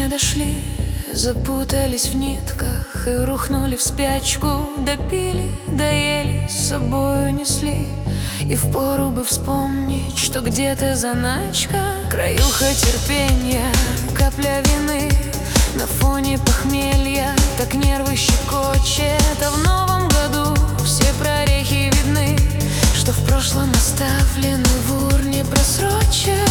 не дошли, запутались в нитках и рухнули в спячку. Допили, доели, с собой унесли. И впору бы вспомнить, что где-то заначка, краюха терпения, капля вины. На фоне похмелья так нервы щекочет, а в новом году все прорехи видны, что в прошлом оставлены в урне просрочат.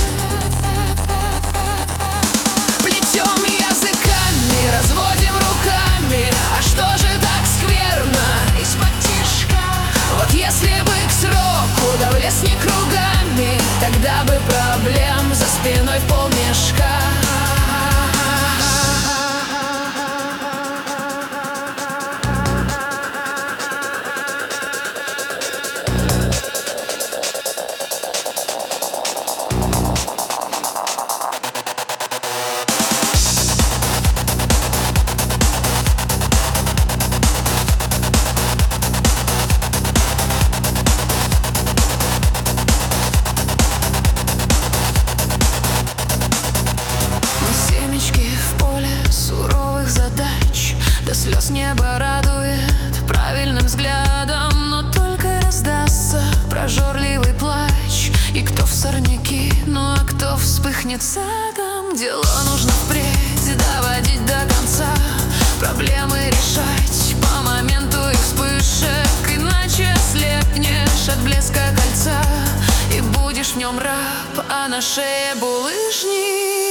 Плетем языками, разводим руками, а что же так скверно из-под тишка? Вот если бы к сроку да в лес не кругами, тогда бы проблем за спиной полмешка. До слез небо радует правильным взглядом, но только раздастся прожорливый плач. И кто в сорняки, ну а кто вспыхнет садом. Дело нужно впредь доводить до конца, проблемы решать по моменту их вспышек. Иначе ослепнешь от блеска кольца и будешь в нем раб, а на шее булыжник.